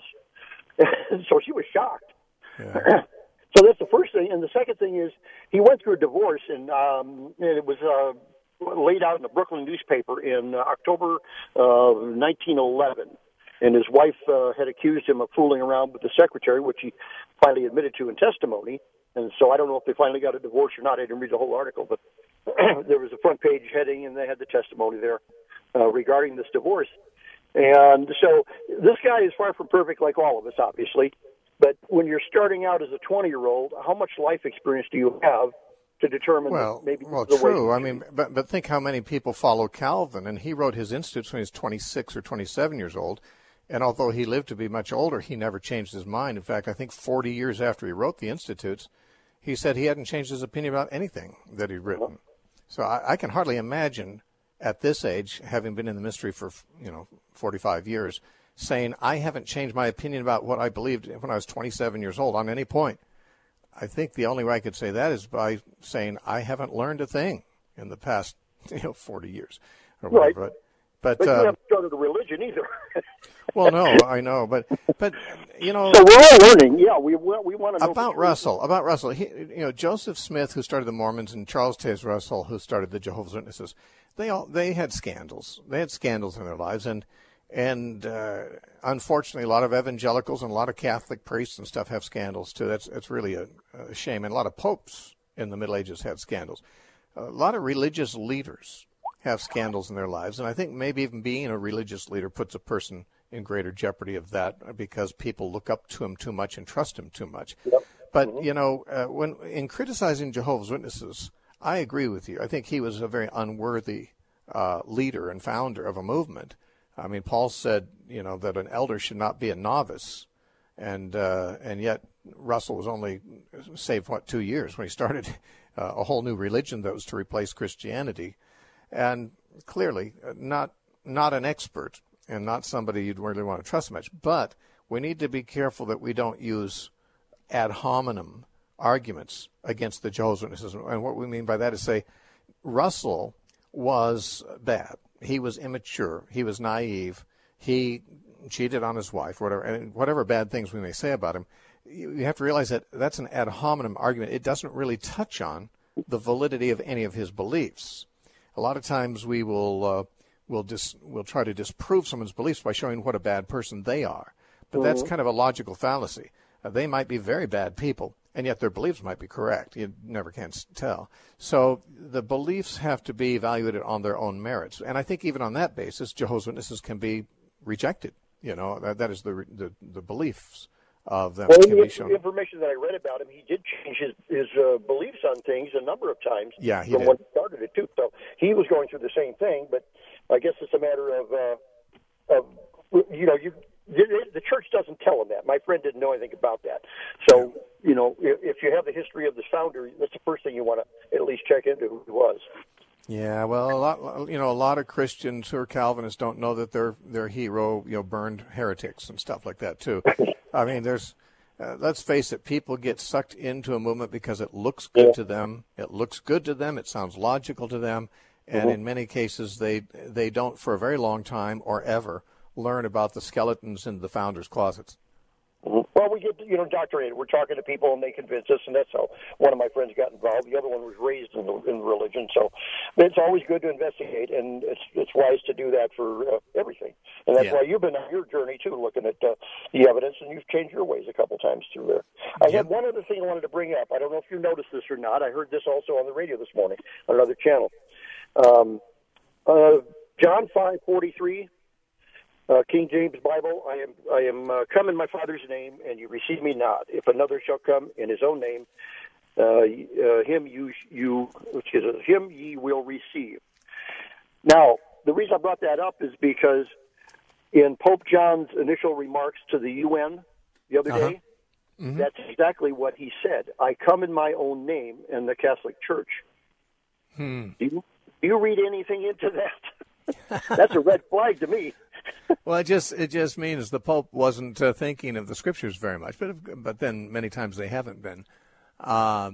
So she was shocked. Yeah. So that's the first thing. And the second thing is he went through a divorce, and it was laid out in the Brooklyn newspaper in October of 1911. And his wife had accused him of fooling around with the secretary, which he finally admitted to in testimony. And so I don't know if they finally got a divorce or not. I didn't read the whole article, but there was a front page heading, and they had the testimony there regarding this divorce. And so this guy is far from perfect, like all of us, obviously. But when you're starting out as a 20-year-old, how much life experience do you have to determine maybe the true. I mean, but think how many people follow Calvin, and he wrote his Institutes when he was 26 or 27 years old. And although he lived to be much older, he never changed his mind. In fact, I think 40 years after he wrote the Institutes, he said he hadn't changed his opinion about anything that he'd written. So I can hardly imagine at this age, having been in the ministry for 45 years, saying I haven't changed my opinion about what I believed when I was 27 years old on any point. I think the only way I could say that is by saying I haven't learned a thing in the past 40 years or whatever. Right. But you haven't started a religion either. Well, no, I know, but So we're all learning. Yeah, we want to know about Russell. Joseph Smith, who started the Mormons, and Charles Taze Russell, who started the Jehovah's Witnesses. They had scandals. They had scandals in their lives, and unfortunately, a lot of evangelicals and a lot of Catholic priests and stuff have scandals too. That's really a shame. And a lot of popes in the Middle Ages had scandals. A lot of religious leaders have scandals in their lives, and I think maybe even being a religious leader puts a person in greater jeopardy of that because people look up to him too much and trust him too much. Yep. But when in criticizing Jehovah's Witnesses, I agree with you. I think he was a very unworthy leader and founder of a movement. I mean, Paul said, that an elder should not be a novice, and yet Russell was only saved 2 years when he started a whole new religion that was to replace Christianity. And clearly not an expert and not somebody you'd really want to trust much. But we need to be careful that we don't use ad hominem arguments against the Jehovah's Witnesses. And what we mean by that is say Russell was bad. He was immature. He was naive. He cheated on his wife, whatever bad things we may say about him. You have to realize that that's an ad hominem argument. It doesn't really touch on the validity of any of his beliefs. A lot of times we will try to disprove someone's beliefs by showing what a bad person they are. But that's kind of a logical fallacy. They might be very bad people, and yet their beliefs might be correct. You never can tell. So the beliefs have to be evaluated on their own merits. And I think even on that basis, Jehovah's Witnesses can be rejected. That is the beliefs of them. Well, the information that I read about him, he did change his beliefs on things a number of times. Yeah, he from did. when he started it too. So he was going through the same thing, but I guess it's a matter of the church doesn't tell him that. My friend didn't know anything about that. So if you have the history of the founder, that's the first thing you want to at least check into who he was. Yeah, well, a lot of Christians who are Calvinists don't know that their hero, burned heretics and stuff like that too. I mean, let's face it, people get sucked into a movement because it looks good to them. It looks good to them. It sounds logical to them, and in many cases, they don't for a very long time or ever learn about the skeletons in the founders' closets. Mm-hmm. Well, we get, indoctrinated. We're talking to people, and they convince us, and that's how one of my friends got involved. The other one was raised in religion. So it's always good to investigate, and it's wise to do that for everything. And that's why you've been on your journey, too, looking at the evidence, and you've changed your ways a couple times through there. I had one other thing I wanted to bring up. I don't know if you noticed this or not. I heard this also on the radio this morning on another channel. John 5:43. King James Bible, I am come in my Father's name, and you receive me not. If another shall come in his own name, him ye will receive. Now, the reason I brought that up is because in Pope John's initial remarks to the UN the other day, that's exactly what he said. I come in my own name in the Catholic Church. Do you read anything into that? That's a red flag to me. Well, it just means the Pope wasn't thinking of the Scriptures very much, but then many times they haven't been. A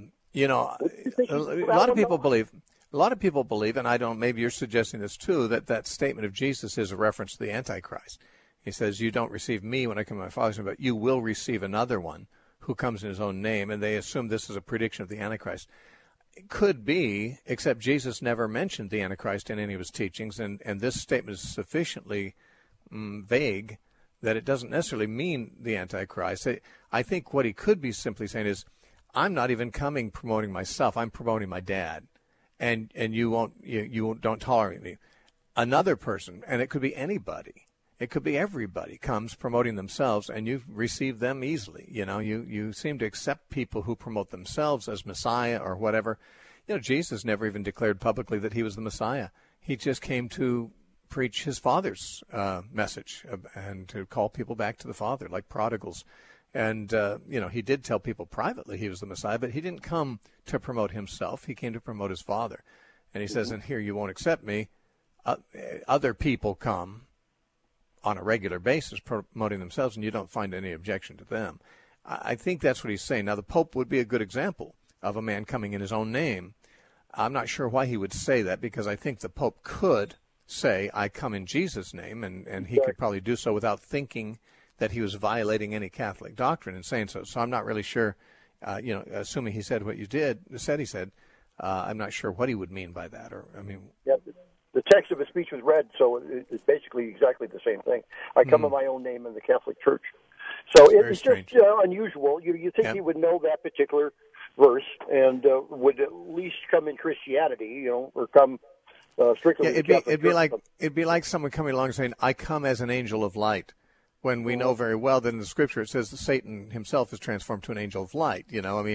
lot of people believe, and I don't. Maybe you're suggesting this too, that statement of Jesus is a reference to the Antichrist. He says, "You don't receive me when I come in my Father's name, but you will receive another one who comes in his own name," and they assume this is a prediction of the Antichrist. It could be, except Jesus never mentioned the Antichrist in any of his teachings, and this statement is sufficiently vague that it doesn't necessarily mean the Antichrist. I think what he could be simply saying is, I'm not even promoting myself. I'm promoting my dad, and you don't tolerate me. Another person, and it could be anybody, it could be everybody, comes promoting themselves, and you receive them easily. You seem to accept people who promote themselves as Messiah or whatever. Jesus never even declared publicly that he was the Messiah. He just came to preach his Father's message and to call people back to the Father, like prodigals. And, he did tell people privately he was the Messiah, but he didn't come to promote himself. He came to promote his Father. And he says, and here you won't accept me. Other people come on a regular basis promoting themselves, and you don't find any objection to them. I think that's what he's saying. Now, the Pope would be a good example of a man coming in his own name. I'm not sure why he would say that, because I think the Pope could say, I come in Jesus' name, and he could probably do so without thinking that he was violating any Catholic doctrine in saying so. So I'm not really sure, assuming he said what you said, I'm not sure what he would mean by that. The text of his speech was read, so it's basically exactly the same thing. I come in my own name in the Catholic Church. So it's just unusual. You think he would know that particular verse and would at least come in Christianity, or come strictly. It'd be like someone coming along and saying, "I come as an angel of light," when we know very well that in the Scripture it says that Satan himself is transformed to an angel of light.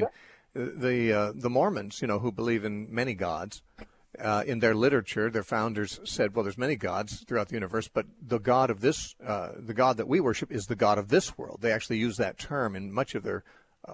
The Mormons, who believe in many gods, in their literature, their founders said, well, there's many gods throughout the universe, but the God of this, the God that we worship, is the God of this world. They actually use that term in much of their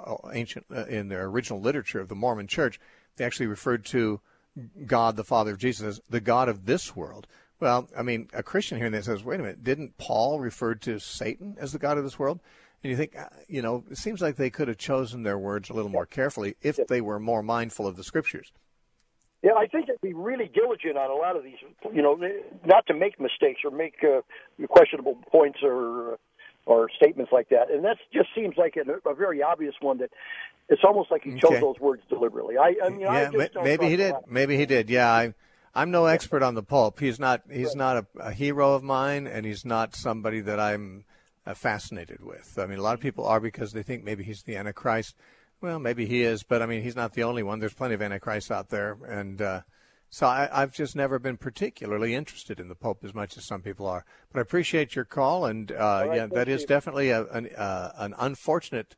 in their original literature of the Mormon Church. They actually referred to God, the Father of Jesus, as the God of this world. Well, a Christian hearing that says, wait a minute, didn't Paul refer to Satan as the God of this world? And you think, it seems like they could have chosen their words a little more carefully if they were more mindful of the Scriptures. Yeah, I think it'd be really diligent on a lot of these, not to make mistakes or make questionable points or statements like that. And that just seems like a very obvious one that it's almost like he chose those words deliberately. Maybe he did. Maybe he did. Yeah, I'm no expert on the Pope. He's not a hero of mine, and he's not somebody that I'm fascinated with. A lot of people are because they think maybe he's the Antichrist. Well, maybe he is, but he's not the only one. There's plenty of Antichrists out there, and so I've just never been particularly interested in the Pope as much as some people are. But I appreciate your call, and that is definitely an unfortunate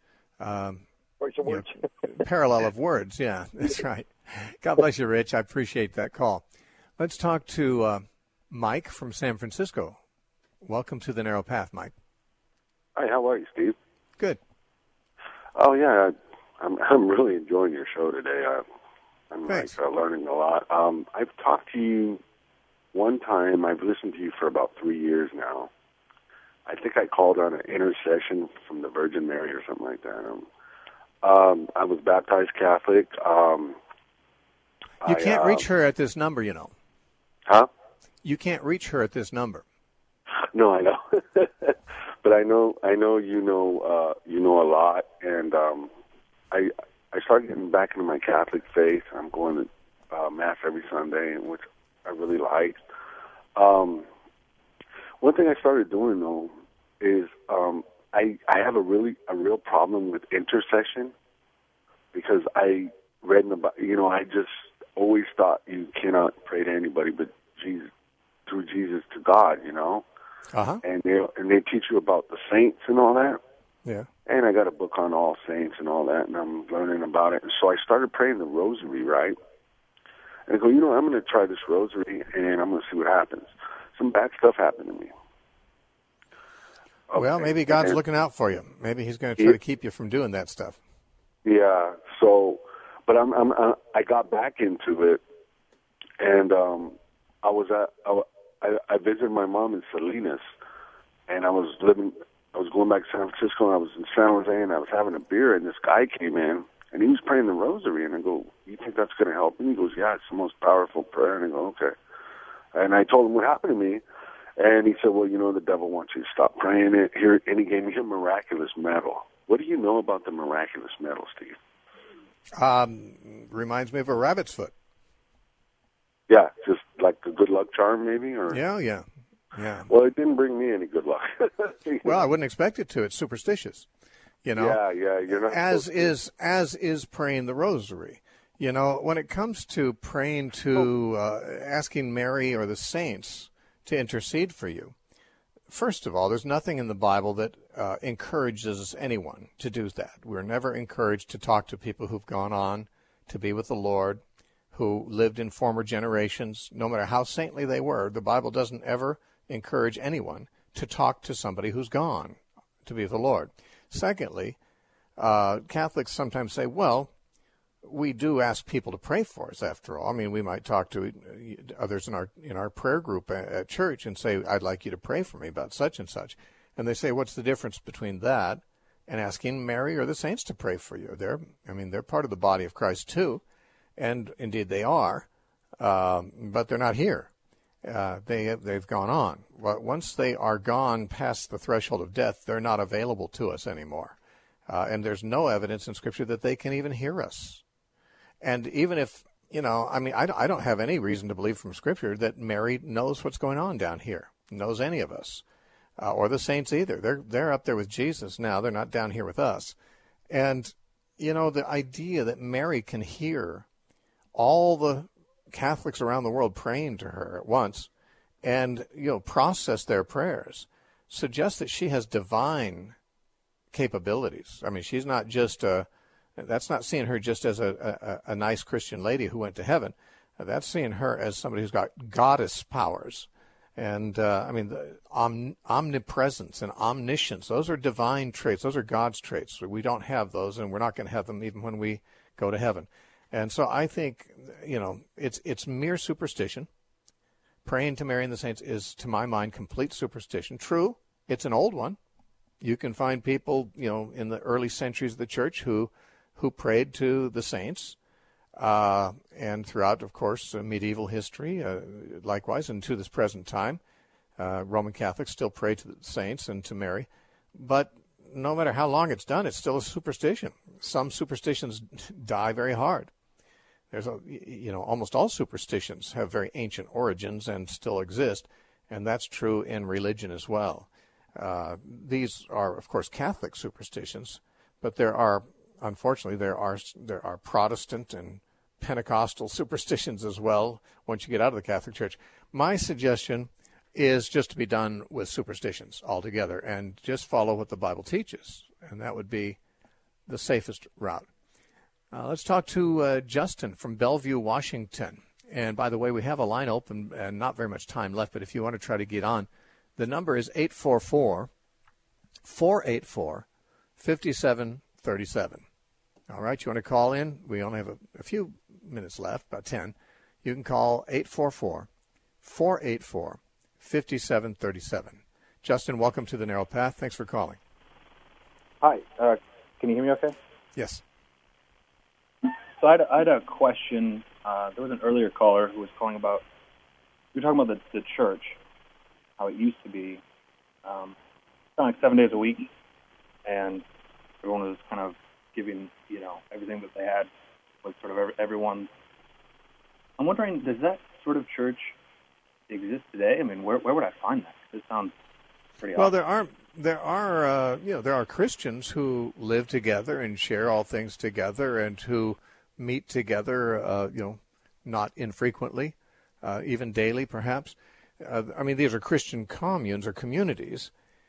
parallel of words. Yeah, that's right. God bless you, Rich. I appreciate that call. Let's talk to Mike from San Francisco. Welcome to the Narrow Path, Mike. Hi, how are you, Steve? Good. Oh yeah, I'm really enjoying your show today. I'm learning a lot. I've talked to you one time. I've listened to you for about 3 years now. I think I called on an intercession from the Virgin Mary or something like that. I was baptized Catholic. You can't reach her at this number, Huh? You can't reach her at this number. No, I know. but I know you know a lot, and I started getting back into my Catholic faith. I'm going to Mass every Sunday, which I really like. One thing I started doing though is I have a real problem with intercession, because I read in the Bible, I just always thought you cannot pray to anybody but Jesus, through Jesus to God, Uh-huh. And they teach you about the saints and all that. Yeah. And I got a book on all saints and all that, and I'm learning about it. And so I started praying the rosary, right? And I go, I'm going to try this rosary, and I'm going to see what happens. Some bad stuff happened to me. Okay. Well, maybe God's looking out for you. Maybe He's going to try to keep you from doing that stuff. Yeah. So, but I got back into it, and I visited my mom in Salinas, and I was going back to San Francisco, and I was in San Jose, and I was having a beer, and this guy came in, and he was praying the rosary, and I go, you think that's going to help? And he goes, yeah, it's the most powerful prayer. And I go, okay. And I told him what happened to me, and he said, well, the devil wants you to stop praying it. Here, and he gave me a miraculous medal. What do you know about the miraculous medal, Steve? Reminds me of a rabbit's foot. Yeah, just like a good luck charm, maybe? Or Yeah. Well, it didn't bring me any good luck. Well, I wouldn't expect it to. It's superstitious. Yeah, you're not. As is praying the rosary. When it comes to praying to asking Mary or the saints to intercede for you, first of all, there's nothing in the Bible that encourages anyone to do that. We're never encouraged to talk to people who've gone on to be with the Lord, who lived in former generations, no matter how saintly they were. The Bible doesn't ever encourage anyone to talk to somebody who's gone to be with the Lord. Secondly, Catholics sometimes say, well, we do ask people to pray for us, after all. I mean, we might talk to others in our prayer group at church and say, I'd like you to pray for me about such and such. And they say, what's the difference between that and asking Mary or the saints to pray for you? They're part of the body of Christ too, and indeed they are, but they're not here. They've gone on. Well, once they are gone past the threshold of death, they're not available to us anymore. And there's no evidence in Scripture that they can even hear us. And even if, I don't have any reason to believe from Scripture that Mary knows what's going on down here, knows any of us, or the saints either. They're up there with Jesus now. They're not down here with us. And, the idea that Mary can hear all the Catholics around the world praying to her at once and, process their prayers suggests that she has divine capabilities. I mean, she's not just that's not seeing her just as a nice Christian lady who went to heaven. That's seeing her as somebody who's got goddess powers. And, the omnipresence and omniscience, those are divine traits. Those are God's traits. We don't have those, and we're not going to have them even when we go to heaven. And so I think, it's mere superstition. Praying to Mary and the saints is, to my mind, complete superstition. True, it's an old one. You can find people, in the early centuries of the church who prayed to the saints, and throughout, of course, medieval history, likewise, and to this present time, Roman Catholics still pray to the saints and to Mary. But no matter how long it's done, it's still a superstition. Some superstitions die very hard. There's almost all superstitions have very ancient origins and still exist, and that's true in religion as well. These are, of course, Catholic superstitions, but unfortunately, there are Protestant and Pentecostal superstitions as well once you get out of the Catholic Church. My suggestion is just to be done with superstitions altogether and just follow what the Bible teaches, and that would be the safest route. Let's talk to Justin from Bellevue, Washington. And by the way, we have a line open and not very much time left, but if you want to try to get on, the number is 844-484-5737. All right, you want to call in? We only have a few minutes left, about 10. You can call 844-484-5737. Justin, welcome to The Narrow Path. Thanks for calling. Hi. Can you hear me okay? Yes. So I had a question. There was an earlier caller who was calling about, we were talking about the church, how it used to be. kind of like 7 days a week, and everyone was kind of giving, everything that they had was sort of everyone. I'm wondering, does that sort of church exist today? I mean, where would I find that? This sounds pretty well, awesome. there are Christians who live together and share all things together, and who meet together, not infrequently, even daily, perhaps. I mean, these are Christian communes or communities.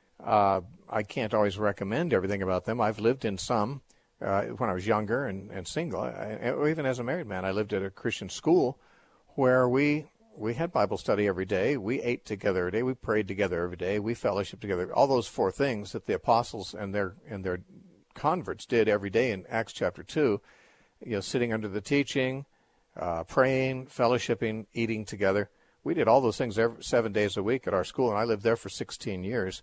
I can't always recommend everything about them. I've lived in some when I was younger and single. Or even as a married man, I lived at a Christian school where we had Bible study every day. We ate together every day. We prayed together every day. We fellowshiped together. All those four things that the apostles and their converts did every day in Acts chapter 2, sitting under the teaching, praying, fellowshipping, eating together. We did all those things 7 days a week at our school, and I lived there for 16 years.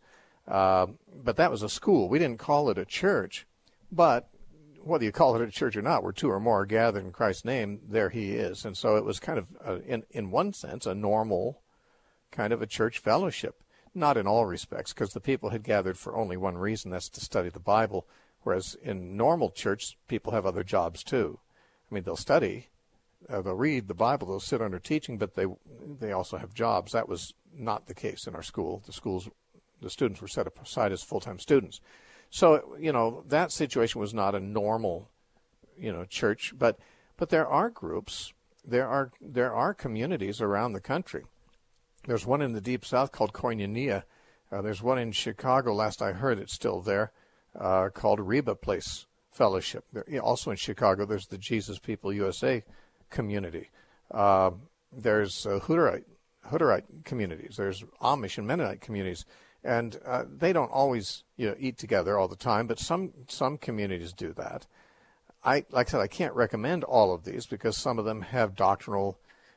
But that was a school. We didn't call it a church. But whether you call it a church or not, where two or more are gathered in Christ's name, there he is. And so it was kind of, in one sense, a normal kind of a church fellowship. Not in all respects, because the people had gathered for only one reason, that's to study the Bible. Whereas in normal church, people have other jobs too. I mean, they'll study, they'll read the Bible, they'll sit under teaching, but they also have jobs. That was not the case in our school. The students were set aside as full-time students. So, that situation was not a normal, church. But there are groups, there are communities around the country. There's one in the Deep South called Koinonia. There's one in Chicago, last I heard it's still there, called Reba Place Fellowship. Also in Chicago, there's the Jesus People USA community. There's Hutterite communities. There's Amish and Mennonite communities. And they don't always, eat together all the time, but some communities do that. Like I said, I can't recommend all of these because some of them have doctrinal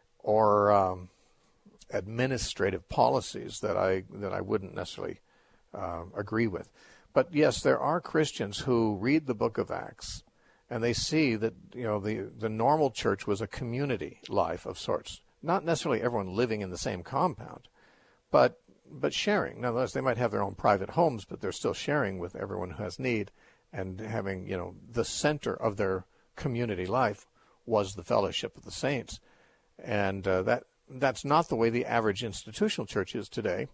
or administrative policies that I wouldn't necessarily agree with. But yes, there are Christians who read the book of Acts and they see that the normal church was a community life of sorts. Not necessarily everyone living in the same compound, but sharing. Nonetheless, they might have their own private homes, but they're still sharing with everyone who has need, and having, the center of their community life was the fellowship of the saints. And that's not the way the average institutional church is today.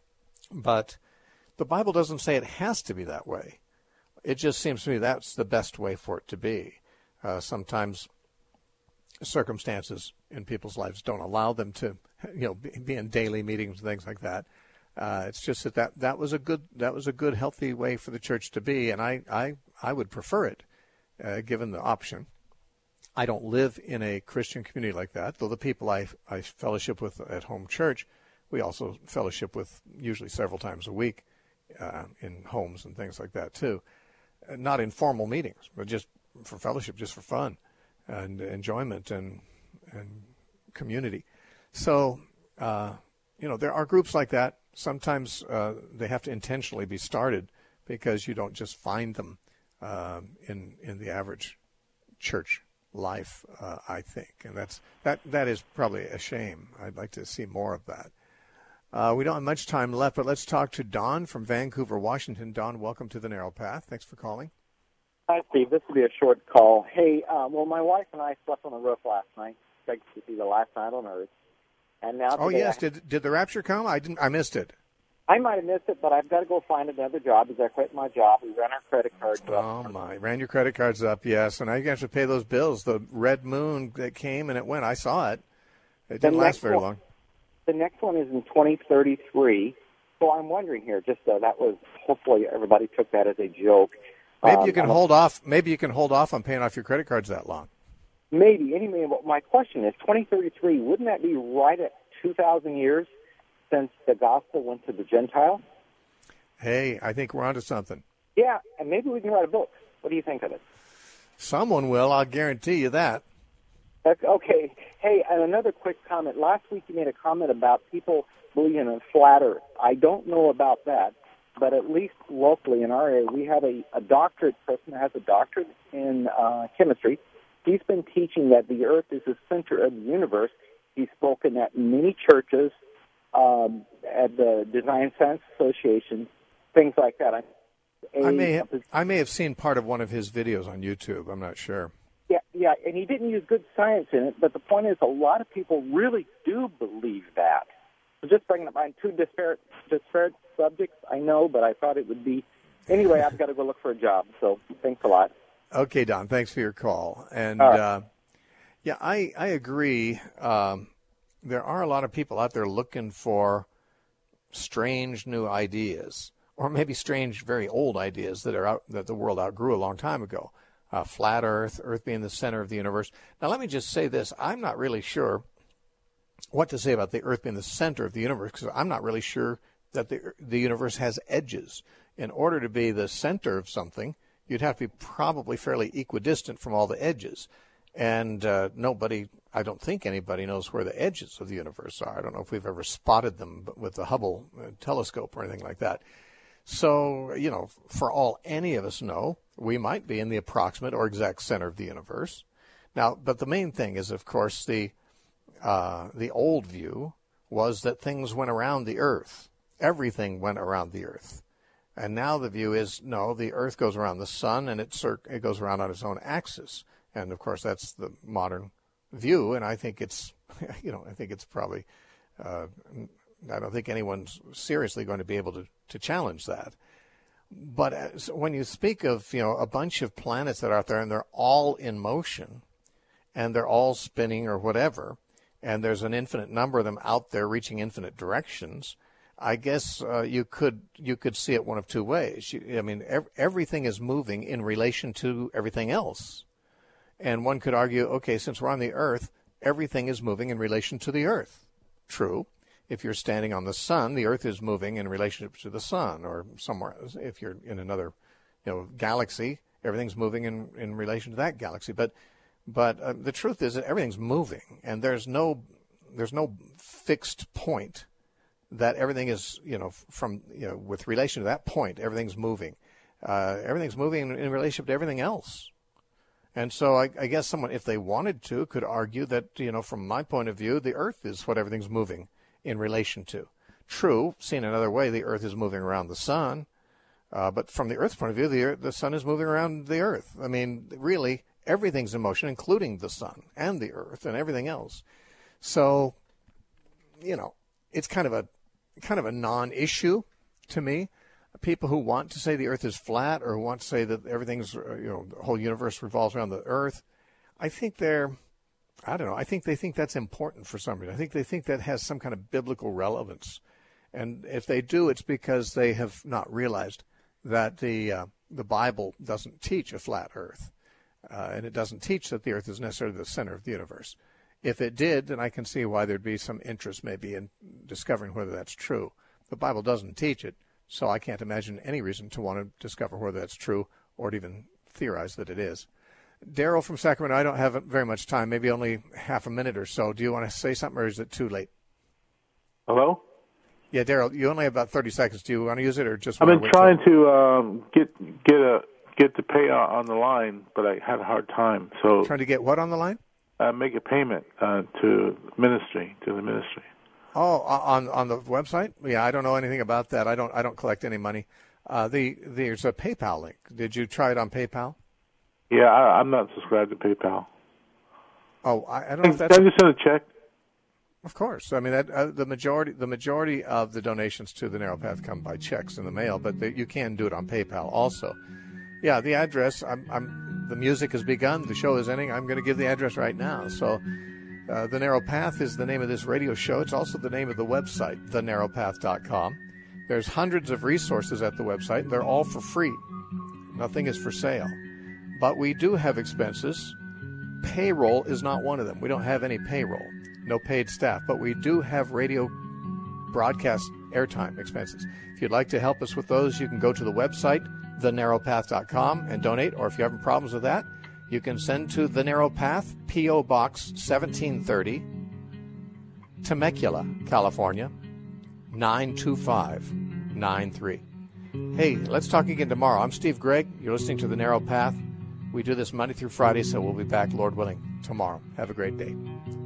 But the Bible doesn't say it has to be that way. It just seems to me that's the best way for it to be. Sometimes circumstances in people's lives don't allow them to, be in daily meetings and things like that. It's just that was a good healthy way for the church to be, and I would prefer it, given the option. I don't live in a Christian community like that, though the people I fellowship with at home church, we also fellowship with usually several times a week in homes and things like that too. Not in formal meetings, but just for fellowship, just for fun and enjoyment and community. So, there are groups like that. Sometimes they have to intentionally be started because you don't just find them in the average church life, I think. And that is probably a shame. I'd like to see more of that. We don't have much time left, but let's talk to Don from Vancouver, Washington. Don, welcome to The Narrow Path. Thanks for calling. Hi, Steve. This will be a short call. Hey, my wife and I slept on the roof last night. Expected to be the last night on Earth. And now oh, yes. Did the rapture come? I missed it. I might have missed it, but I've got to go find another job because I quit my job. We ran our credit cards up. Oh, my. Ran your credit cards up, yes. And now you have to pay those bills. The red moon that came and it went. I saw it. It didn't last very long. The next one is in 2033. So I'm wondering here, that was, hopefully everybody took that as a joke. Maybe you can hold off. Maybe you can hold off on paying off your credit cards that long. Maybe. Anyway, my question is, 2033, wouldn't that be right at 2,000 years since the gospel went to the Gentiles? Hey, I think we're onto something. Yeah, and maybe we can write a book. What do you think of it? Someone will. I'll guarantee you that. Okay. Hey, and another quick comment. Last week you made a comment about people believing in flat earth. I don't know about that, but at least locally in our area, we have a doctorate person that has a doctorate in chemistry. He's been teaching that the earth is the center of the universe. He's spoken at many churches, at the Design Science Association, things like that. I may have seen part of one of his videos on YouTube. I'm not sure. Yeah, and he didn't use good science in it, but the point is a lot of people really do believe that. So just bringing up two disparate subjects, I know, but I thought it would be. Anyway, I've got to go look for a job, so thanks a lot. Okay, Don, thanks for your call. And, yeah, I agree. There are a lot of people out there looking for strange new ideas, or maybe strange, very old ideas that the world outgrew a long time ago. Flat Earth, Earth being the center of the universe. Now, let me just say this. I'm not really sure what to say about the Earth being the center of the universe, because I'm not really sure that the universe has edges. In order to be the center of something, you'd have to be probably fairly equidistant from all the edges. And I don't think anybody knows where the edges of the universe are. I don't know if we've ever spotted them with the Hubble telescope or anything like that. So, for all any of us know, we might be in the approximate or exact center of the universe. Now, but the main thing is, of course, the old view was that things went around the Earth. Everything went around the Earth. And now the view is, no, the Earth goes around the sun, and it goes around on its own axis. And, of course, that's the modern view, and I think it's, probably, I don't think anyone's seriously going to be able to challenge that. But when you speak of, a bunch of planets that are out there, and they're all in motion, and they're all spinning or whatever, and there's an infinite number of them out there reaching infinite directions, I guess you could see it one of two ways. Everything is moving in relation to everything else. And one could argue, okay, since we're on the Earth, everything is moving in relation to the Earth. True. If you're standing on the sun, the Earth is moving in relationship to the sun, or somewhere. If you're in another, galaxy, everything's moving in relation to that galaxy. But the truth is that everything's moving, and there's no fixed point that everything is, with relation to that point, everything's moving. Everything's moving in relationship to everything else. And so I guess someone, if they wanted to, could argue that, from my point of view, the Earth is what everything's moving in relation to. True, seen another way, the Earth is moving around the sun. But from the Earth's point of view, the sun is moving around the Earth. I mean, really, everything's in motion, including the sun and the Earth and everything else. So, it's kind of a non-issue to me. People who want to say the Earth is flat, or who want to say that everything's, the whole universe revolves around the Earth, I think I think they think that's important for some reason. I think they think that has some kind of biblical relevance. And if they do, it's because they have not realized that the Bible doesn't teach a flat Earth. And it doesn't teach that the Earth is necessarily the center of the universe. If it did, then I can see why there'd be some interest maybe in discovering whether that's true. The Bible doesn't teach it, so I can't imagine any reason to want to discover whether that's true or to even theorize that it is. Daryl from Sacramento, I don't have very much time, maybe only half a minute or so. Do you want to say something, or is it too late? Hello? Yeah, Daryl, you only have about 30 seconds. Do you want to use it, or just I've been trying to get the pay on the line, but I had a hard time. So trying to get what on the line? Make a payment to the ministry. Oh, on the website? Yeah, I don't know anything about that. I don't collect any money. There's a PayPal link. Did you try it on PayPal? Yeah, I'm not subscribed to PayPal. Oh, I don't know if that's... Can I just send a check? Of course. I mean, the majority of the donations to the Narrow Path come by checks in the mail, but you can do it on PayPal also. Yeah, the address. The music has begun. The show is ending. I'm going to give the address right now. So, The Narrow Path is the name of this radio show. It's also the name of the website, thenarrowpath.com. There's hundreds of resources at the website. They're all for free. Nothing is for sale. But we do have expenses. Payroll is not one of them. We don't have any payroll, no paid staff. But we do have radio broadcast airtime expenses. If you'd like to help us with those, you can go to the website, thenarrowpath.com, and donate. Or if you're having problems with that, you can send to The Narrow Path, P.O. Box 1730, Temecula, California, 92593. Hey, let's talk again tomorrow. I'm Steve Gregg. You're listening to The Narrow Path. We do this Monday through Friday, so we'll be back, Lord willing, tomorrow. Have a great day.